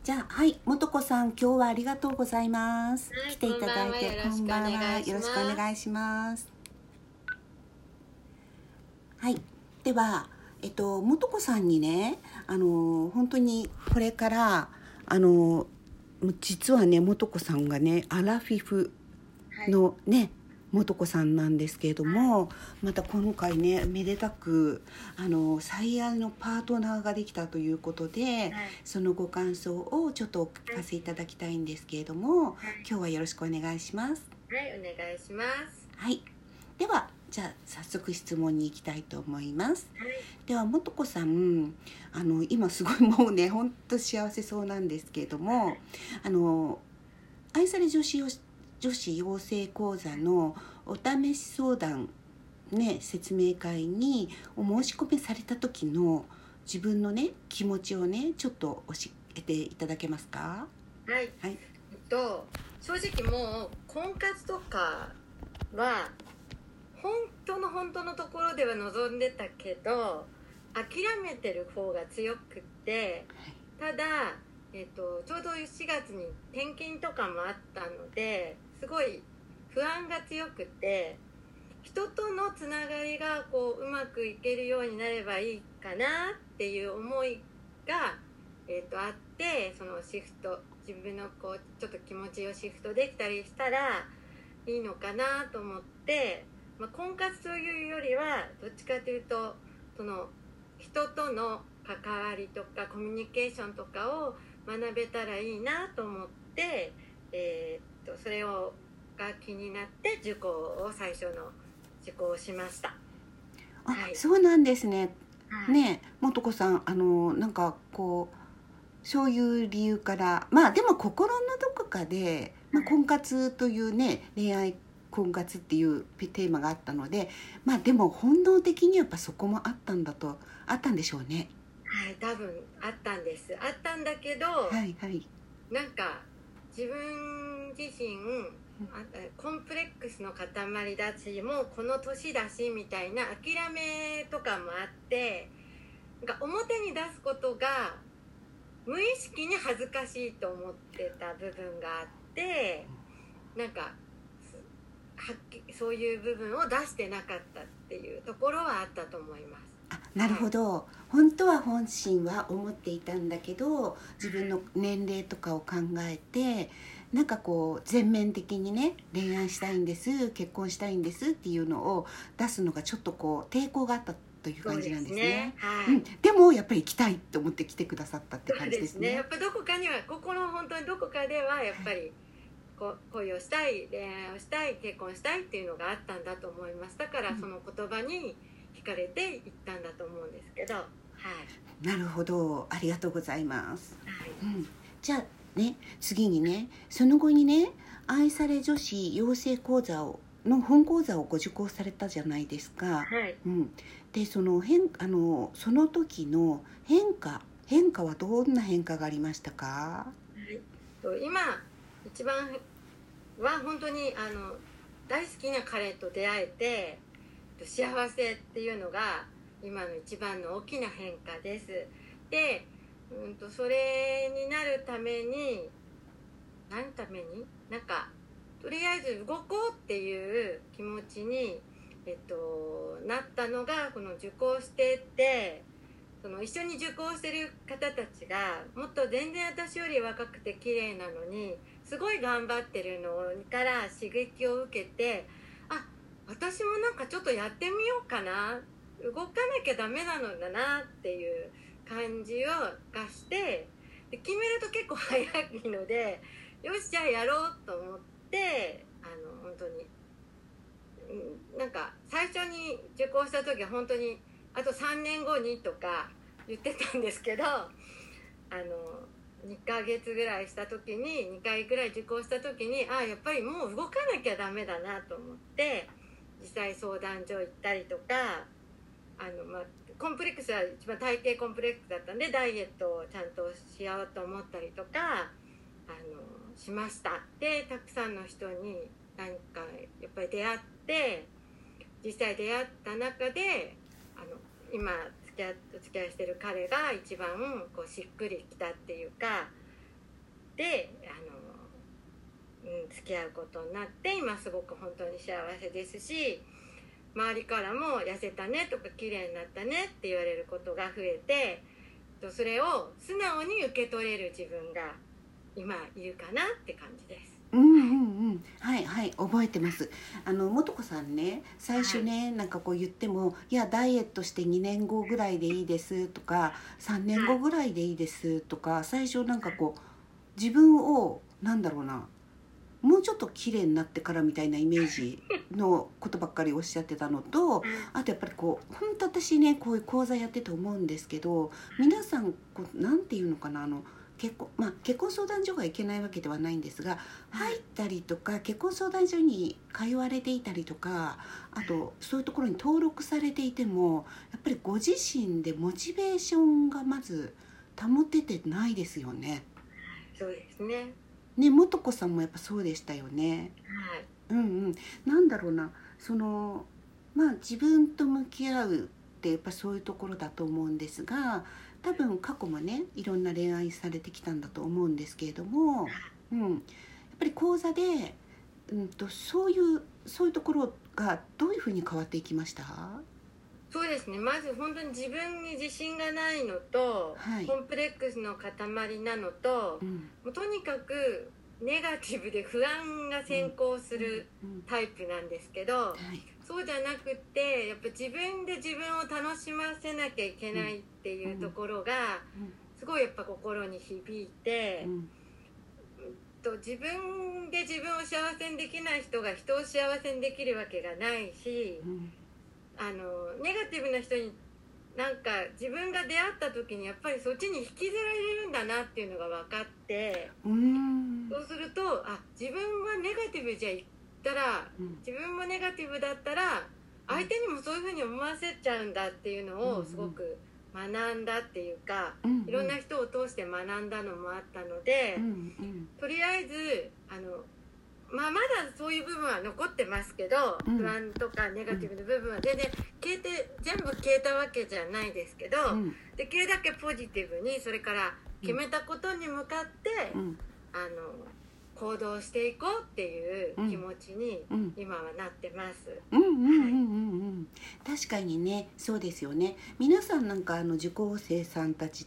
じゃあ、はい、もとこさん、今日はありがとうございます。 はい、 来ていただいて、 こんばんは。 よろしくお願いします。はい、では、もとこさんにね、本当にこれから、実はね、もとこさんがね、アラフィフのね、もとこさんなんですけれども、また今回ねめでたく最愛のパートナーができたということで、そのご感想をちょっとお聞かせいただきたいんですけれども、今日はよろしくお願いします。 はい、お願いします。 はい、ではじゃあ早速質問に行きたいと思います。ではもとこさん、今すごいもうね本当幸せそうなんですけれども、愛され女子養成講座のお試し相談、ね、説明会にお申し込みされた時の自分のね気持ちをねちょっと教えていただけますか？ はい、はい、正直もう婚活とかは本当のところでは望んでたけど諦めてる方が強くって、ただちょうど4月に転勤とかもあったのですごい不安が強くて、人とのつながりがうまくいけるようになればいいかなっていう思いが、あって、そのシフト、自分のちょっと気持ちをシフトできたりしたらいいのかなと思って、婚活というよりはどっちかというとその人との関わりとかコミュニケーションとかを学べたらいいなと思って、それが気になって最初の受講をしました。 はい、そうなんですね。ねえ、もとこさん、なんかそういう理由から、でも心のどこかで、婚活というね、恋愛婚活っていうテーマがあったので、でも本能的にやっぱそこもあったんでしょうね。 はい、多分あったんです。あったんだけど、 はいはい、 なんか自分自身コンプレックスの塊だし、もうこの年だしみたいな諦めとかもあって、なんか表に出すことが無意識に恥ずかしいと思ってた部分があって、なんかそういう部分を出してなかったっていうところはあったと思います。 なるほど、本当は本心は思っていたんだけど、自分の年齢とかを考えてなんか全面的にね恋愛したいんです、結婚したいんですっていうのを出すのがちょっと抵抗があったという感じなんですね。でもやっぱり行きたいと思って来てくださったって感じですね。 やっぱどこかには本当にどこかではやっぱり恋をしたい、恋愛をしたい、結婚したいっていうのがあったんだと思います。だからその言葉に惹かれていったんだと思うんですけど、 なるほど、ありがとうございます。じゃあね、次にね、その後にね、愛され女子養成講座の本講座をご受講されたじゃないですか。でその時の変化はどんな変化がありましたか？ 今一番は本当に大好きな彼と出会えて幸せっていうのが今の一番の大きな変化です。で、それになるためになんかとりあえず動こうっていう気持ちに、なったのがこの受講してて、その一緒に受講してる方たちがもっと全然私より若くて綺麗なのにすごい頑張ってるのから刺激を受けて、私もなんかちょっとやってみようかな、動かなきゃダメなのだなっていう感じがして、で決めると結構早いので、よしじゃあやろうと思って、本当になんか最初に受講した時は本当にあと3年後にとか言ってたんですけど、2ヶ月ぐらいした時に2回ぐらい受講した時にやっぱりもう動かなきゃダメだなと思って、実際相談所行ったりとか、コンプレックスは一番体型コンプレックスだったんでダイエットをちゃんとしようと思ったりとかしました。でたくさんの人に何かやっぱり出会って、実際出会った中で今お付き合いしてる彼が一番しっくりきたっていうか、 で付き合うことになって、今すごく本当に幸せですし、周りからも痩せたねとか綺麗になったねって言われることが増えて、それを素直に受け取れる自分が今いるかなって感じです。 はいはい、覚えてます。素子さんね、最初ね、なんかこう言っても、いやダイエットして2年後ぐらいでいいですとか、3年後ぐらいでいいですとか、最初なんかこう自分をなんだろうな、もうちょっと綺麗になってからみたいなイメージのことばっかりおっしゃってたのと、あとやっぱりこう本当私ね、こういう講座やってて思うんですけど、皆さんこうなんていうのかな、結婚相談所がいけないわけではないんですが、入ったりとか結婚相談所に通われていたりとか、あとそういうところに登録されていても、やっぱりご自身でモチベーションがまず保ててないですよね。 そうですね。 ね、素子さんもやっぱそうでしたよね。なんだろうな、自分と向き合うってやっぱそういうところだと思うんですが、多分過去もねいろんな恋愛されてきたんだと思うんですけれども、やっぱり講座で、そういうところがどういうふうに変わっていきました？ そうですね、まず本当に自分に自信がないのと、コンプレックスの塊なのと、もうとにかくネガティブで不安が先行するタイプなんですけど、そうじゃなくってやっぱ自分で自分を楽しませなきゃいけないっていうところがすごいやっぱ心に響いて、自分で自分を幸せにできない人が人を幸せにできるわけがないし、ネガティブな人になんか自分が出会った時にやっぱりそっちに引きずられるんだなっていうのが分かって、そうすると自分はネガティブじゃ言ったら、自分もネガティブだったら相手にもそういうふうに思わせちゃうんだっていうのをすごく学んだっていうか、いろんな人を通して学んだのもあったので、とりあえずまだそういう部分は残ってますけど、不安とかネガティブな部分は全然全部消えたわけじゃないですけど、できるだけポジティブに、それから決めたことに向かって、行動していこうっていう気持ちに今はなってます。 確かにね、そうですよね。皆さんなんか受講生さんたちって、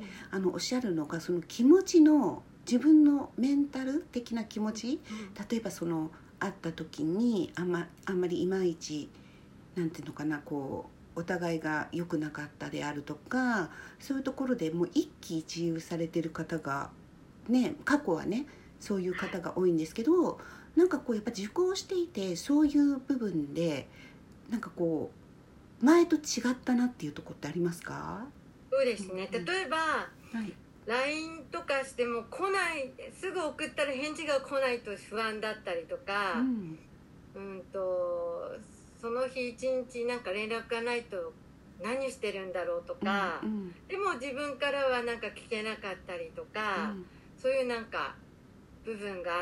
おっしゃるのがその気持ちの、自分のメンタル的な気持ち、例えば会った時にあんまりいまいちなんていうのかな、こうお互いが良くなかったであるとか、そういうところでもう一喜一憂されてる方がね、過去はねそういう方が多いんですけど、なんかこうやっぱ受講していてそういう部分でなんかこう前と違ったなっていうところってありますか？ そうですね、例えば、LINE とかしても来ない、すぐ送ったら返事が来ないと不安だったりとか、その日一日なんか連絡がないと何してるんだろうとか、でも自分からはなんか聞けなかったりとか、そういうなんか部分があって、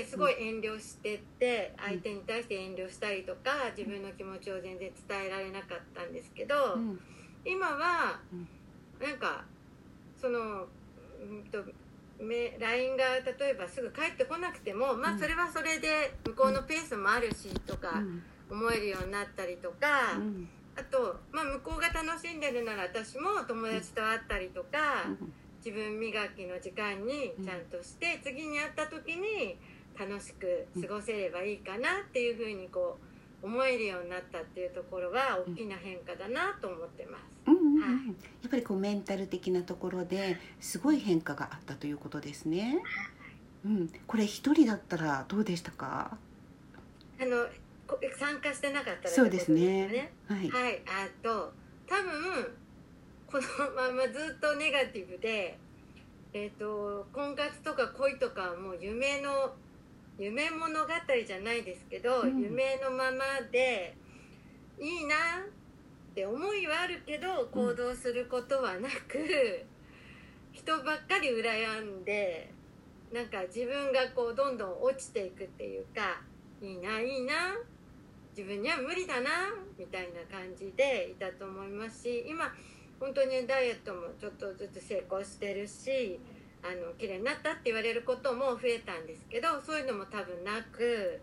すごい遠慮してって相手に対して遠慮したりとか、自分の気持ちを全然伝えられなかったんですけど、今はなんかLINE が例えばすぐ帰ってこなくても、それはそれで向こうのペースもあるしとか思えるようになったりとか、あと、向こうが楽しんでるなら私も友達と会ったりとか、自分磨きの時間にちゃんとして、次に会った時に楽しく過ごせればいいかなっていうふうにこう思えるようになったっていうところは大きな変化だなと思ってます。 やっぱりこうメンタル的なところですごい変化があったということですね。これ一人だったらどうでしたか？ 参加してなかったらそうですね。 多分このままずっとネガティブで、婚活とか恋とかはもう夢物語じゃないですけど、夢のままでいいなって思いはあるけど行動することはなく、人ばっかり羨んで、なんか自分がこうどんどん落ちていくっていうか、いいな自分には無理だなみたいな感じでいたと思いますし、今本当にダイエットもちょっとずつ成功してるし、 綺麗になったって言われることも増えたんですけど、そういうのも多分なく、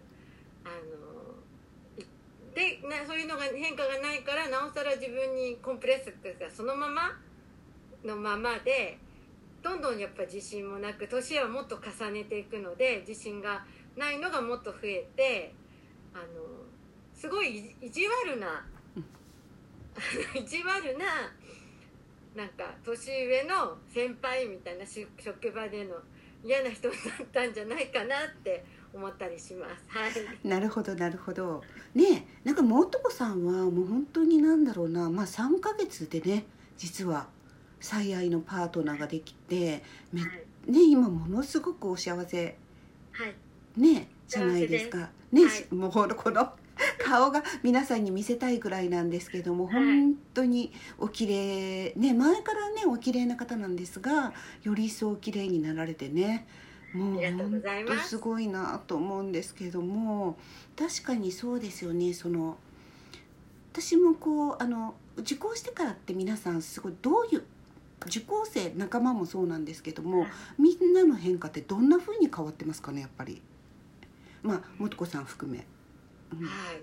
そういうのが変化がないから、なおさら自分にコンプレックスがそのままのままで、どんどんやっぱ自信もなく、年はもっと重ねていくので自信がないのがもっと増えて、すごい意地悪な意地悪ななんか年上の先輩みたいな職場での嫌な人だったんじゃないかなって思ったりします。はい。 なるほどなるほど。ねえ、なんかもとこさんはもう本当になんだろうな、まあ3ヶ月でね、実は最愛のパートナーができて、ね、今ものすごくお幸せ、 はい、 ねじゃないですか。ね、 はい、 もうこの顔が皆さんに見せたいぐらいなんですけども、 はい、 本当にお綺麗ね、前からねお綺麗な方なんですが、より一層お綺麗になられてね、もう本当すごいなと思うんですけども、確かにそうですよね。私もこう受講してからって皆さんすごいどういう受講生仲間もそうなんですけども、みんなの変化ってどんな風に変わってますかね、やっぱり。まあもとこさん含め、 はい、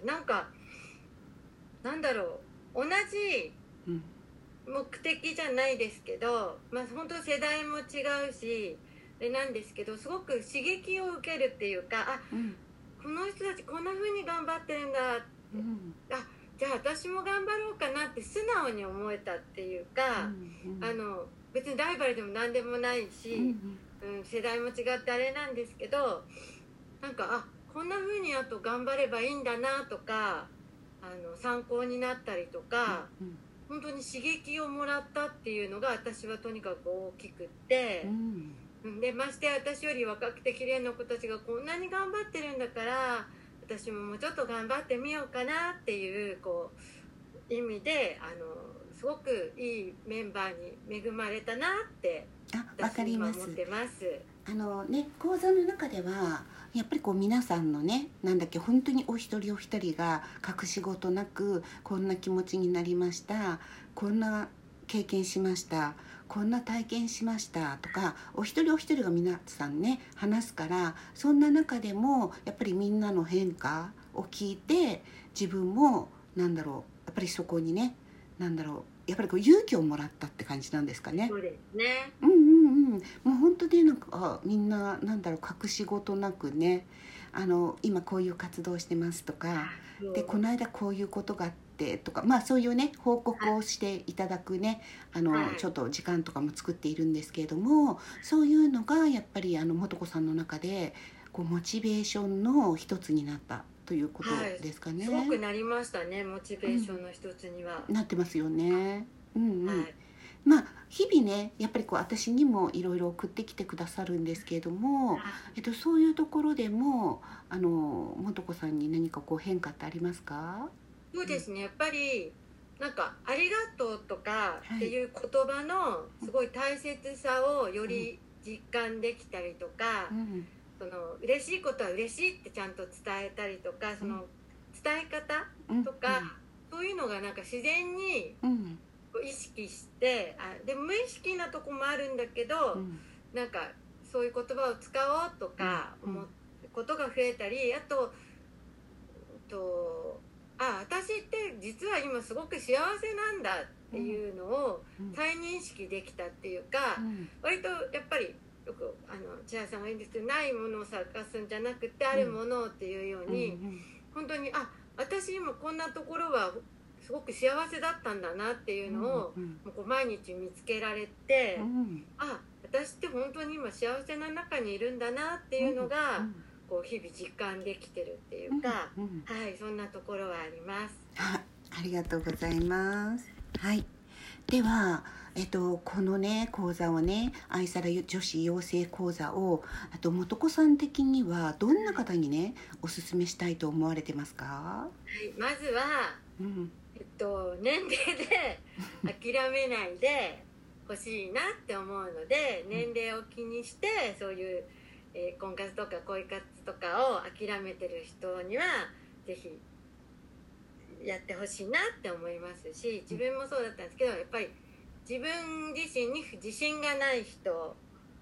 なんかなんだろう、同じ目的じゃないですけど、まあ本当世代も違うしなんですけど、すごく刺激を受けるっていうか、この人たちこんな風に頑張ってるんだ、じゃあ私も頑張ろうかなって素直に思えたっていうか、別にライバルでも何でもないし、世代も違ってあれなんですけど、なんかこんな風にあと頑張ればいいんだなとか、参考になったりとか、本当に刺激をもらったっていうのが私はとにかく大きくって、でまして私より若くて綺麗な子たちがこんなに頑張ってるんだから、私ももうちょっと頑張ってみようかなっていう意味で、すごくいいメンバーに恵まれたなって私は思ってます。 講座の中ではやっぱり皆さんのね、本当にお一人お一人が隠し事なく、こんな気持ちになりました、こんな経験しました、こんな体験しましたとか、お一人お一人が皆さんね話すから、そんな中でもやっぱりみんなの変化を聞いて、自分もやっぱりそこにね、やっぱり勇気をもらったって感じなんですかね。 そうですね。 もう本当にみんな隠し事なくね、今こういう活動してますとか、でこの間こういうことがあってとか、そういうね報告をしていただくね、ちょっと時間とかも作っているんですけれども、そういうのがやっぱりもとこさんの中でモチベーションの一つになったということですかね。 すごくなりましたね、モチベーションの一つには、 なってますよね。日々ねやっぱり私にもいろいろ送ってきてくださるんですけれども、そういうところでももとこさんに何か変化ってありますか？ そうですね、やっぱりありがとうとかっていう言葉のすごい大切さをより実感できたりとか、嬉しいことは嬉しいってちゃんと伝えたりとか、その伝え方とか、そういうのが自然に意識して、で無意識なとこもあるんだけど、そういう言葉を使おうとか思うことが増えたり、あと私って実は今すごく幸せなんだっていうのを再認識できたっていうか、割とやっぱりよく千原さんが言うんですけど、ないものを探すんじゃなくてあるものっていうように、本当に私今こんなところはすごく幸せだったんだなっていうのを毎日見つけられて、私って本当に今幸せな中にいるんだなっていうのが日々実感できてるっていうか、はい、そんなところはあります。 ありがとうございます。はい、では、このね講座をね、愛され女子養成講座をもとこさん的にはどんな方にねおすすめしたいと思われてますか？ はい、まずは、年齢で諦めないでほしいなって思うので、年齢を気にしてそういう、婚活とか恋活とかを諦めてる人にはぜひやってほしいなって思いますし、自分もそうだったんですけど、やっぱり自分自身に自信がない人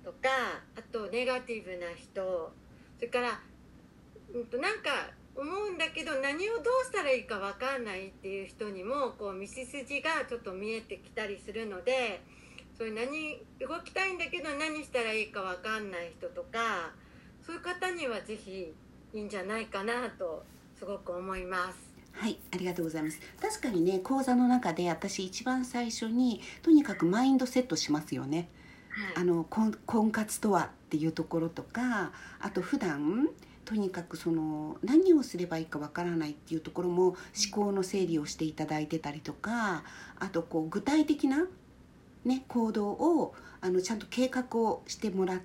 とか、あとネガティブな人、それから、なんか思うんだけど何をどうしたらいいか分かんないっていう人にもこう道筋がちょっと見えてきたりするので、そういう動きたいんだけど何したらいいか分かんない人とか、そういう方にはぜひいいんじゃないかなとすごく思います。 はい、ありがとうございます。確かにね、講座の中で私一番最初にとにかくマインドセットしますよね。 はい、 婚活とはっていうところとか、あと普段とにかくその何をすればいいかわからないっていうところも思考の整理をしていただいてたりとか、あとこう具体的な、ね、行動をちゃんと計画をしてもらって、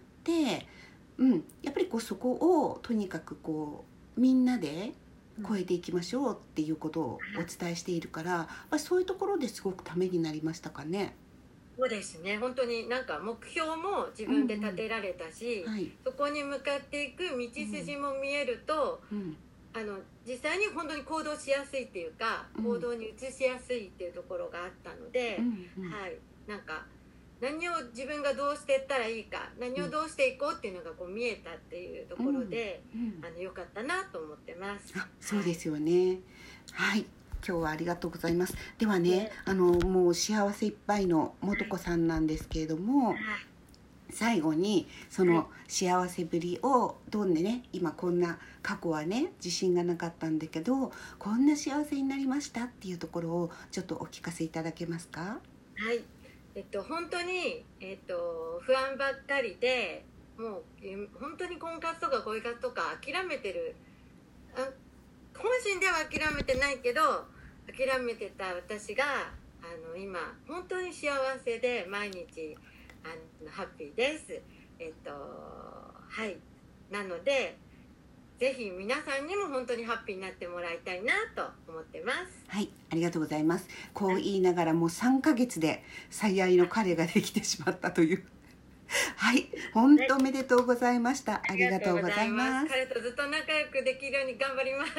やっぱりこうそこをとにかくこうみんなで超えていきましょうっていうことをお伝えしているから、やっぱりそういうところですごくためになりましたかね。 そうですね、本当になんか目標も自分で立てられたし、 はい、 そこに向かっていく道筋も見えると、実際に本当に行動しやすいっていうか、行動に移しやすいっていうところがあったので、はい、なんか何を自分がどうしていったらいいか、何をどうしていこうっていうのがこう見えたっていうところで、良かったなと思ってます。 そうですよね。はい、今日はありがとうございます。ではね、もう幸せいっぱいの素子さんなんですけれども、最後にその幸せぶりをどんでね、今こんな過去はね自信がなかったんだけどこんな幸せになりましたっていうところをちょっとお聞かせいただけますか？ はい、本当に、不安ばっかりで、もう本当に婚活とか恋活とか諦めてる、本心では諦めてないけど諦めてた私が今本当に幸せで毎日ハッピーです。はい、なのでぜひ皆さんにも本当にハッピーになってもらいたいなと思ってます。 はい、ありがとうございます。こう言いながらもう3ヶ月で最愛の彼ができてしまったというはい、本当おめでとうございました。ありがとうございます。 彼とずっと仲良くできるように頑張ります。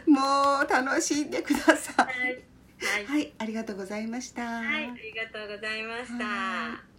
もう楽しんでください。 はい、 はい、ありがとうございました。 はい、ありがとうございました。